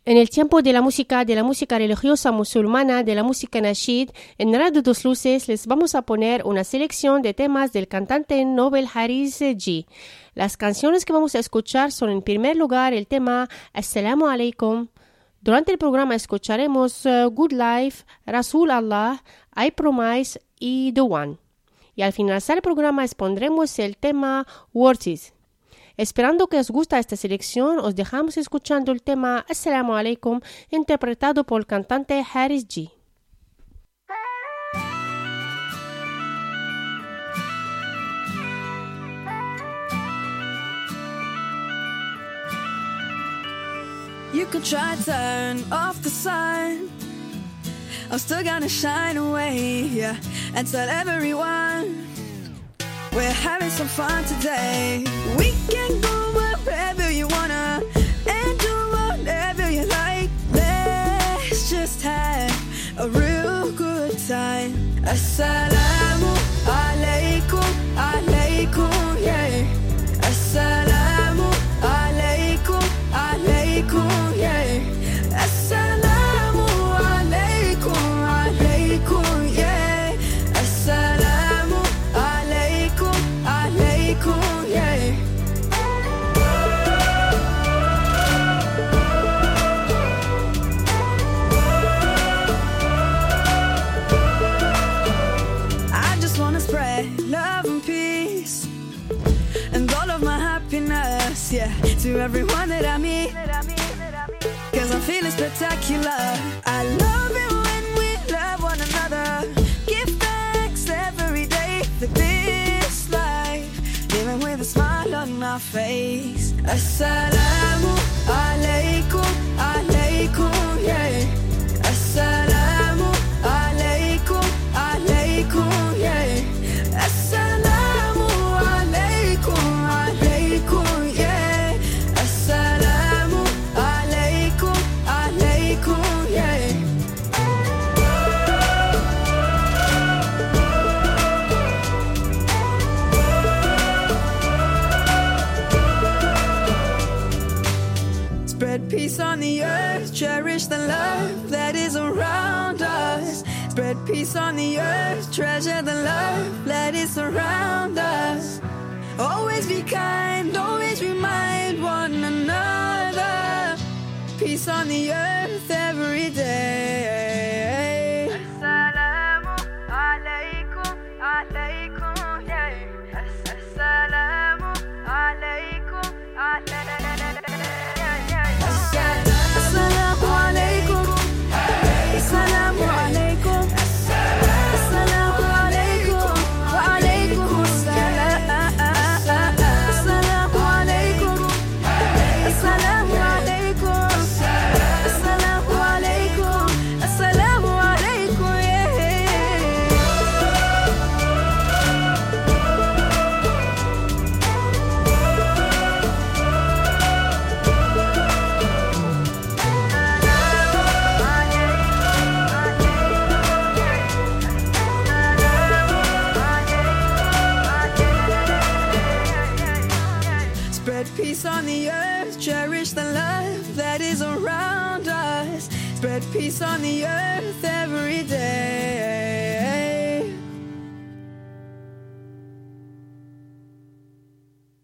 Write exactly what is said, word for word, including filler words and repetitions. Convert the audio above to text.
En el tiempo de la música, de la música religiosa musulmana, de la música nashid, en Radio Dos Luces les vamos a poner una selección de temas del cantante Nobel Haris G. Las canciones que vamos a escuchar son en primer lugar el tema Assalamu alaikum. Durante el programa escucharemos uh, Good Life, Rasul Allah, I Promise y The One. Y al finalizar el programa expondremos el tema Worth It. Esperando que os guste esta selección, os dejamos escuchando el tema Assalamu alaikum, interpretado por el cantante Haris G. You could try to turn off the sun, I'm still gonna shine away, yeah, and tell everyone we're having some fun today. We can go wherever you wanna and do whatever you like. Let's just have a real good time. Assalamu alaikum, alaikum, yeah. Assalamu alaikum, alaikum, yeah. Assalamu alaikum, alaikum, yeah. Assalamu alaikum, alaikum, yeah. I just wanna spread love and peace and all of my happiness, yeah, to everyone that I meet, cause I'm feeling spectacular. I love it when we love one another. Give thanks every day for this life, living with a smile on my face. Assalamu alaikum, alaikum, yeah. Assalamu alaikum, alaikum, yeah. Assalamu alaikum, alaikum, yeah. Assalamu alaikum, alaikum, yeah. Spread peace on the earth, cherish the love that is around us. Spread peace on the earth, treasure the love that is around us. Always be kind, always remind one another. Peace on the earth every day. Assalamu alaikum, alaikum, yeah. Assalamu alaikum, alaikum. Assalamu alaikum, assalamu alaikum, assalamu alaikum, wa alaikum assalam. Assalamu alaikum, assalamu alaikum, assalamu alaikum, assalamu alaikum, yeah. Spread peace on the earth, cherish the love that is around us. Spread peace on the earth every day.